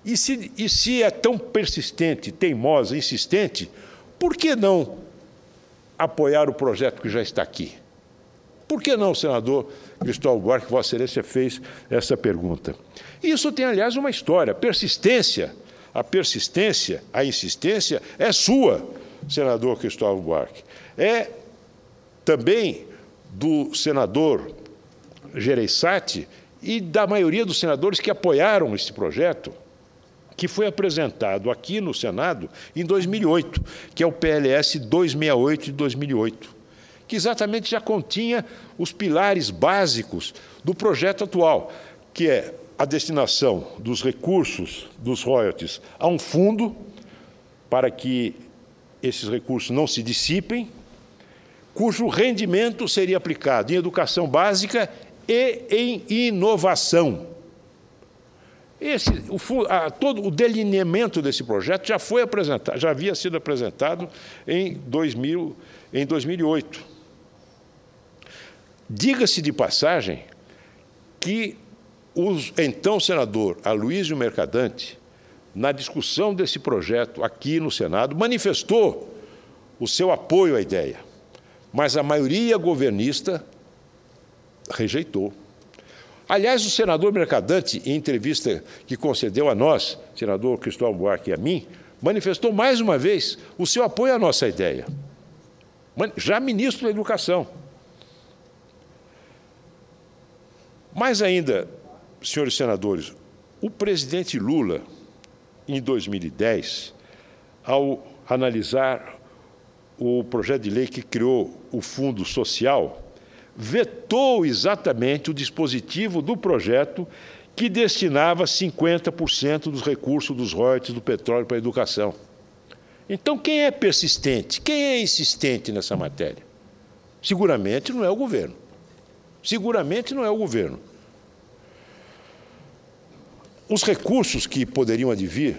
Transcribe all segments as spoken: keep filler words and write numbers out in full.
E se, e se é tão persistente, teimosa, insistente, por que não apoiar o projeto que já está aqui? Por que não, senador Cristóvão Buarque, Vossa Excelência fez essa pergunta? Isso tem, aliás, uma história. Persistência, a persistência, a insistência é sua, senador Cristóvão Buarque. É também do senador Gereissati e da maioria dos senadores que apoiaram esse projeto, que foi apresentado aqui no Senado em dois mil e oito, que é o P L S duzentos e sessenta e oito de dois mil e oito, que exatamente já continha os pilares básicos do projeto atual, que é a destinação dos recursos dos royalties a um fundo para que esses recursos não se dissipem, cujo rendimento seria aplicado em educação básica e em inovação. Esse, o, a, todo o delineamento desse projeto já foi apresentado, já havia sido apresentado em, dois mil, em dois mil e oito. Diga-se de passagem que o então senador Aloysio Mercadante, na discussão desse projeto aqui no Senado, manifestou o seu apoio à ideia, mas a maioria governista rejeitou. Aliás, o senador Mercadante, em entrevista que concedeu a nós, senador Cristóvão Buarque e a mim, manifestou mais uma vez o seu apoio à nossa ideia, já ministro da Educação. Mais ainda, senhores senadores, o presidente Lula, em dois mil e dez, ao analisar o projeto de lei que criou o Fundo Social, vetou exatamente o dispositivo do projeto que destinava cinquenta por cento dos recursos dos royalties do petróleo para a educação. Então, quem é persistente? Quem é insistente nessa matéria? Seguramente não é o governo. Seguramente não é o governo. Os recursos que poderiam advir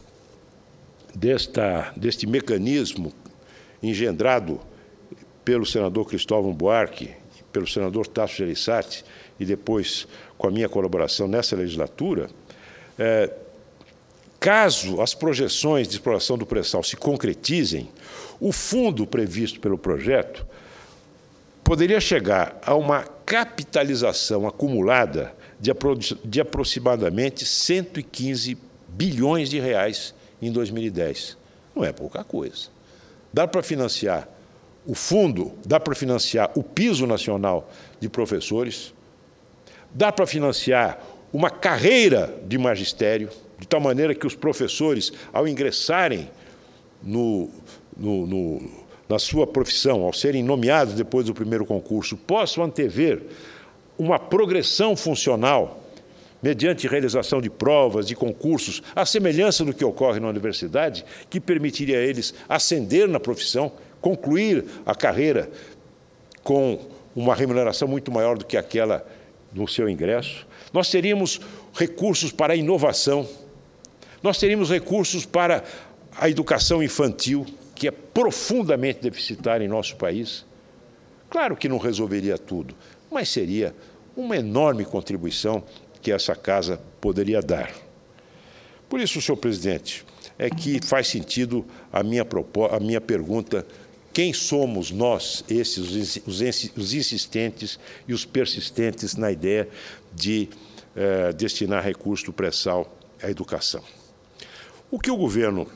desta, deste mecanismo engendrado pelo senador Cristóvão Buarque, pelo senador Tasso Gereissati e depois com a minha colaboração nessa legislatura, é, caso as projeções de exploração do pré-sal se concretizem, o fundo previsto pelo projeto poderia chegar a uma capitalização acumulada de, apro de aproximadamente cento e quinze bilhões de reais em dois mil e dez. Não é pouca coisa. Dá para financiar o fundo, dá para financiar o piso nacional de professores, dá para financiar uma carreira de magistério, de tal maneira que os professores, ao ingressarem no, no, no, na sua profissão, ao serem nomeados depois do primeiro concurso, possam antever uma progressão funcional mediante realização de provas, de concursos, à semelhança do que ocorre na universidade, que permitiria a eles ascender na profissão, concluir a carreira com uma remuneração muito maior do que aquela do seu ingresso. Nós teríamos recursos para a inovação, nós teríamos recursos para a educação infantil, que é profundamente deficitária em nosso país. Claro que não resolveria tudo, mas seria uma enorme contribuição que essa casa poderia dar. Por isso, senhor presidente, é que faz sentido a minha, a minha pergunta: quem somos nós, esses, os, os insistentes e os persistentes na ideia de eh, destinar recursos do pré-sal à educação? O que o governo...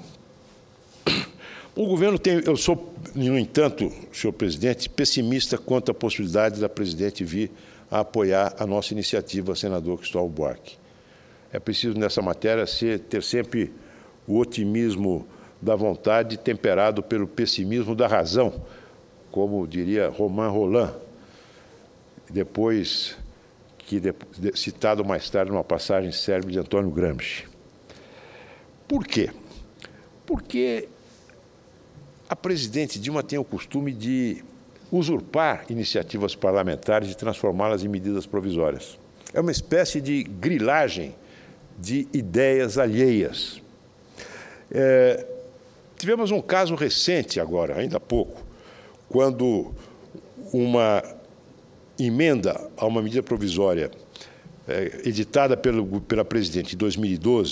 O governo tem... Eu sou, no entanto, senhor presidente, pessimista quanto à possibilidade da presidente vir a apoiar a nossa iniciativa, senador Cristóvão Buarque. É preciso, nessa matéria, ser, ter sempre o otimismo da vontade temperado pelo pessimismo da razão, como diria Romain Rolland, depois que de, citado mais tarde numa passagem célebre de Antônio Gramsci. Por quê? Porque a presidente Dilma tem o costume de usurpar iniciativas parlamentares e transformá-las em medidas provisórias. É uma espécie de grilagem de ideias alheias. É, tivemos um caso recente agora, ainda há pouco, quando uma emenda a uma medida provisória é, editada pelo, pela presidente em dois mil e doze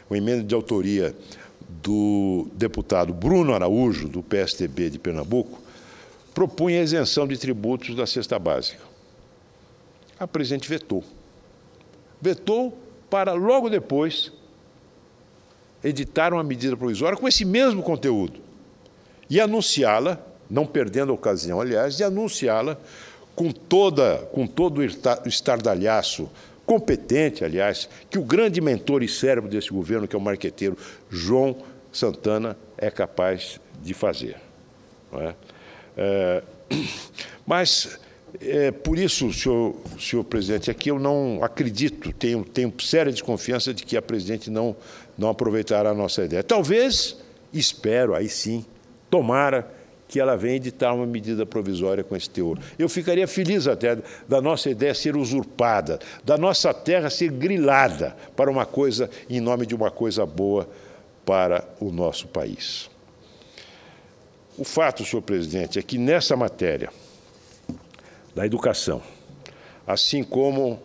uma emenda de autoria do deputado Bruno Araújo, do P S D B de Pernambuco, propunha a isenção de tributos da cesta básica. A presidente vetou. Vetou para, logo depois, editar uma medida provisória com esse mesmo conteúdo e anunciá-la, não perdendo a ocasião, aliás, de anunciá-la com, toda, com todo o estardalhaço competente, aliás, que o grande mentor e cérebro desse governo, que é o marqueteiro João Santana, é capaz de fazer. Não é? É, mas, é, por isso, senhor, senhor presidente, aqui eu não acredito, tenho, tenho séria desconfiança de que a presidente não, não aproveitará a nossa ideia. Talvez, espero, aí sim, tomara que ela venha editar uma medida provisória com esse teor. Eu ficaria feliz até da nossa ideia ser usurpada, da nossa terra ser grilada para uma coisa, em nome de uma coisa boa para o nosso país. O fato, senhor presidente, é que nessa matéria da educação, assim como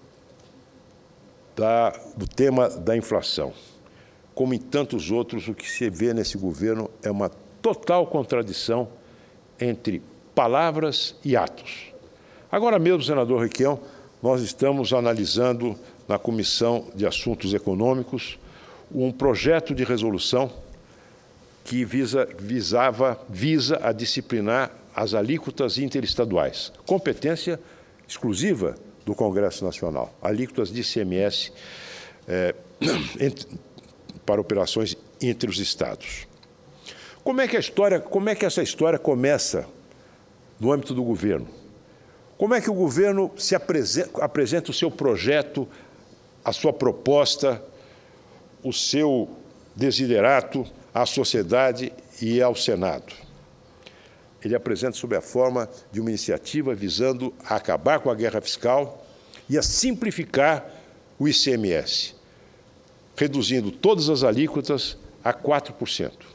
da, do tema da inflação, como em tantos outros, o que se vê nesse governo é uma total contradição entre palavras e atos. Agora mesmo, senador Requião, nós estamos analisando na Comissão de Assuntos Econômicos um projeto de resolução que visa, visava, visa a disciplinar as alíquotas interestaduais, competência exclusiva do Congresso Nacional, alíquotas de I C M S é, entre, para operações entre os estados. Como é que a história, como é que essa história começa no âmbito do governo? Como é que o governo se apresenta, apresenta o seu projeto, a sua proposta, o seu desiderato à sociedade e ao Senado? Ele apresenta sob a forma de uma iniciativa visando a acabar com a guerra fiscal e a simplificar o I C M S, reduzindo todas as alíquotas a quatro por cento.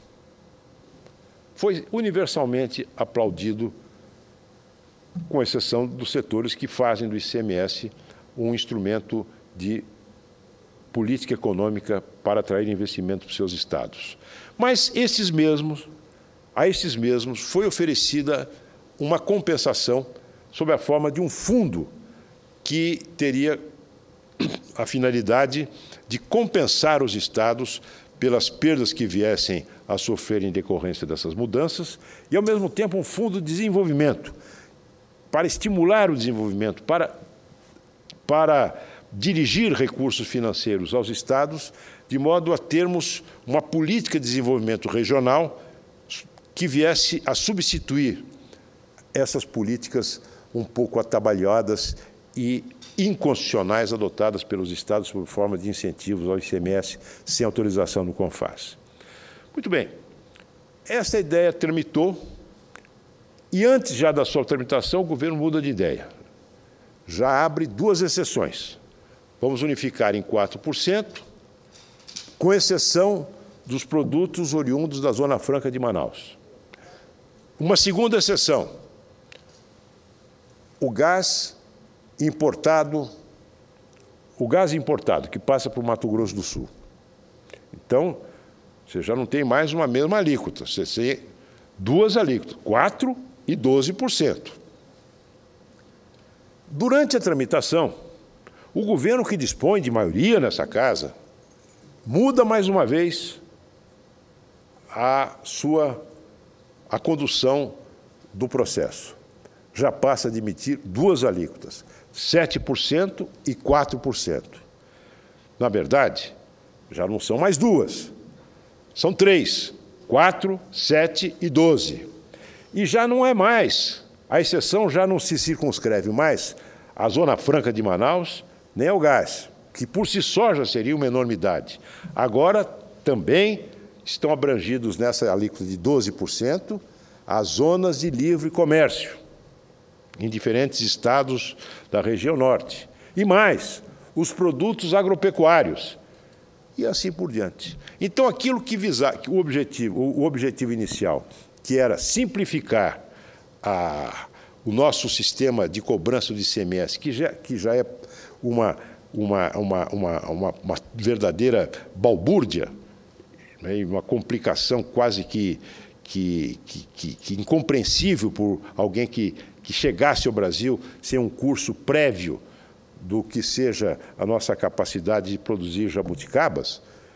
Foi universalmente aplaudido, com exceção dos setores que fazem do I C M S um instrumento de política econômica para atrair investimento para os seus estados. Mas esses mesmos, a esses mesmos foi oferecida uma compensação sob a forma de um fundo que teria a finalidade de compensar os estados pelas perdas que viessem a sofrer em decorrência dessas mudanças e, ao mesmo tempo, um fundo de desenvolvimento para estimular o desenvolvimento, para, para dirigir recursos financeiros aos estados, de modo a termos uma política de desenvolvimento regional que viesse a substituir essas políticas um pouco atabalhadas e inconstitucionais adotadas pelos estados sob forma de incentivos ao I C M S sem autorização do CONFAS. Muito bem, essa ideia tramitou e antes já da sua tramitação o governo muda de ideia. Já abre duas exceções. Vamos unificar em quatro por cento, com exceção dos produtos oriundos da Zona Franca de Manaus. Uma segunda exceção, o gás importado, o gás importado que passa por Mato Grosso do Sul. Então, você já não tem mais uma mesma alíquota, você tem duas alíquotas, quatro e doze por cento. Durante a tramitação, o governo que dispõe de maioria nessa casa muda mais uma vez a sua a condução do processo. Já passa a admitir duas alíquotas, sete por cento e quatro por cento. Na verdade, já não são mais duas, são três, quatro, sete e doze. E já não é mais, a exceção já não se circunscreve mais à Zona Franca de Manaus, nem ao gás, que por si só já seria uma enormidade. Agora também estão abrangidos nessa alíquota de doze por cento as zonas de livre comércio, em diferentes estados da região norte. E mais, os produtos agropecuários, e assim por diante. Então, aquilo que visava, o objetivo, o objetivo inicial, que era simplificar a, o nosso sistema de cobrança de I C M S, que já, que já é uma uma, uma, uma, uma, uma verdadeira balbúrdia, né, uma complicação quase que, que, que, que, que incompreensível por alguém que, que chegasse ao Brasil sem um curso prévio do que seja a nossa capacidade de produzir jabuticabas,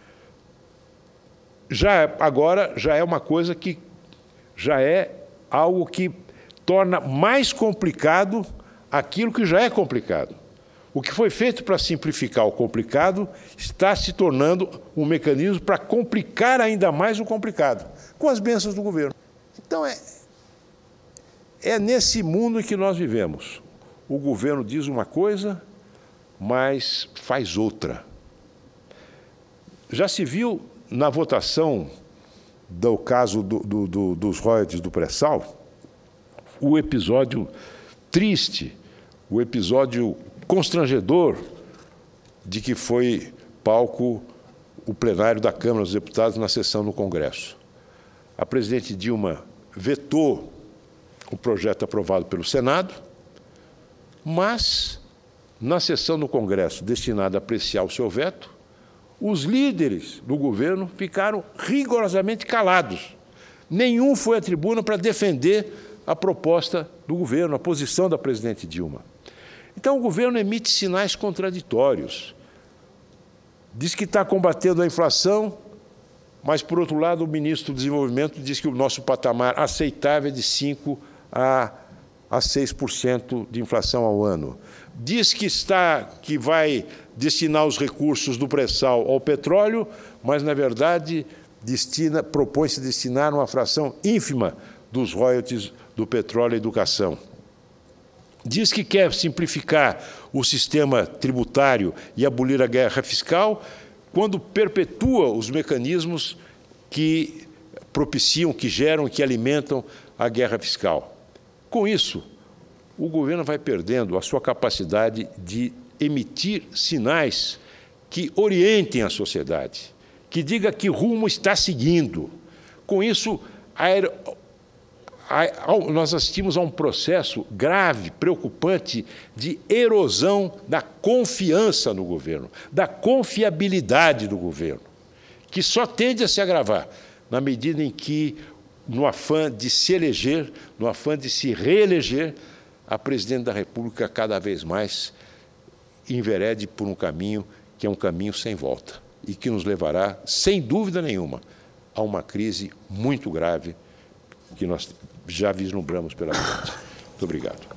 já agora já é uma coisa que já é algo que torna mais complicado aquilo que já é complicado. O que foi feito para simplificar o complicado está se tornando um mecanismo para complicar ainda mais o complicado, com as bênçãos do governo. Então, é, é nesse mundo em que nós vivemos. O governo diz uma coisa, mas faz outra. Já se viu na votação do caso do, do, do, dos royalties do pré-sal, o episódio triste, o episódio constrangedor de que foi palco o plenário da Câmara dos Deputados na sessão no Congresso. A presidente Dilma vetou o projeto aprovado pelo Senado, mas, na sessão no Congresso destinada a apreciar o seu veto, os líderes do governo ficaram rigorosamente calados. Nenhum foi à tribuna para defender a proposta do governo, a posição da presidente Dilma. Então, o governo emite sinais contraditórios. Diz que está combatendo a inflação, mas, por outro lado, o ministro do Desenvolvimento diz que o nosso patamar aceitável é de cinco a seis por cento de inflação ao ano. Diz que, está, que vai destinar os recursos do pré-sal ao petróleo, mas, na verdade, destina, propõe-se destinar uma fração ínfima dos royalties do petróleo à educação. Diz que quer simplificar o sistema tributário e abolir a guerra fiscal, quando perpetua os mecanismos que propiciam, que geram, que alimentam a guerra fiscal. Com isso, o governo vai perdendo a sua capacidade de emitir sinais que orientem a sociedade, que diga que rumo está seguindo. Com isso, a nós assistimos a um processo grave, preocupante, de erosão da confiança no governo, da confiabilidade do governo, que só tende a se agravar na medida em que, no afã de se eleger, no afã de se reeleger, a presidente da República cada vez mais enverede por um caminho que é um caminho sem volta e que nos levará, sem dúvida nenhuma, a uma crise muito grave que nós já vislumbramos pela frente. Muito obrigado.